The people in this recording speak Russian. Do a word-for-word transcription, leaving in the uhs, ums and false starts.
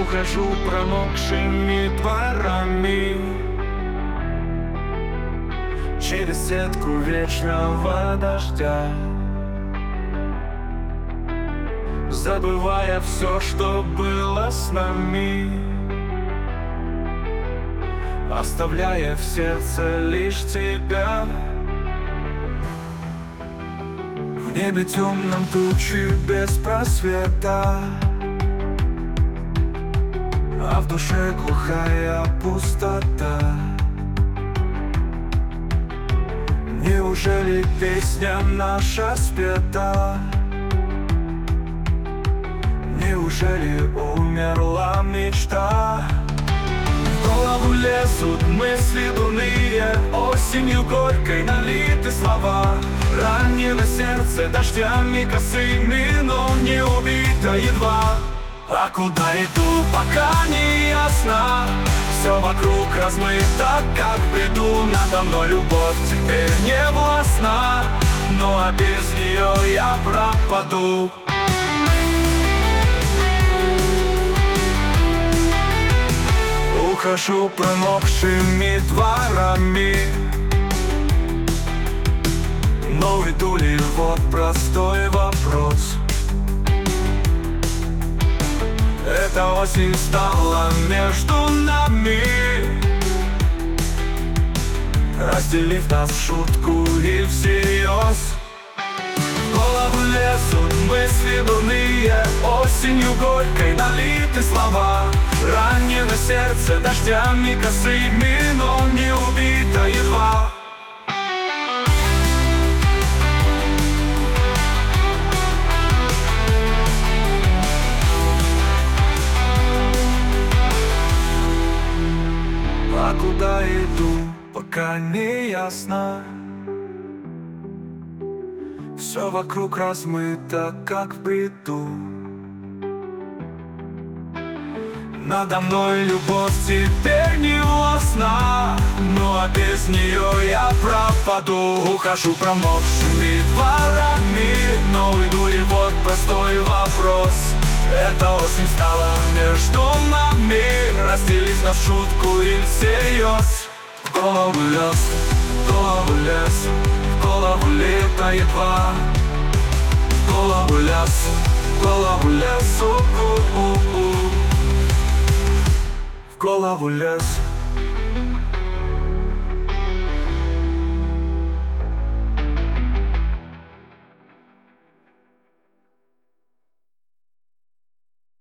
Ухожу промокшими дворами через сетку вечного дождя, забывая все, что было с нами, оставляя в сердце лишь тебя. В небе темном тучи без просвета, а в душе глухая пустота. Неужели песня наша спета? Неужели умерла мечта? В голову лезут мысли дурные, осенью горькой налиты слова. Ранено сердце дождями косыми, но не убито едва. А куда иду, пока не ясно. Все вокруг размыто, как в бреду. Надо мной любовь теперь не властна, ну а без нее я пропаду. Ухожу промокшими дворами, но уйду ли, вот простой вопрос. Эта осень стала между нами, разделив нас в шутку и всерьез. В голову лезут мысли дурные, осенью горькой налиты слова. Ранено сердце дождями косыми, но не убито едва. А куда иду, пока не ясно. Все вокруг размыто, как в бреду. Надо мной любовь теперь не властна, ну а без нее я пропаду. Ухожу промокшими дворами, но уйду ли, вот простой вопрос. Эта осень стала между нами, разделив на шутку и всерьез. В голову лез, в голову лез, в голову лето едва. В голову лез, в голову лез, у -у -у -у. В голову лез.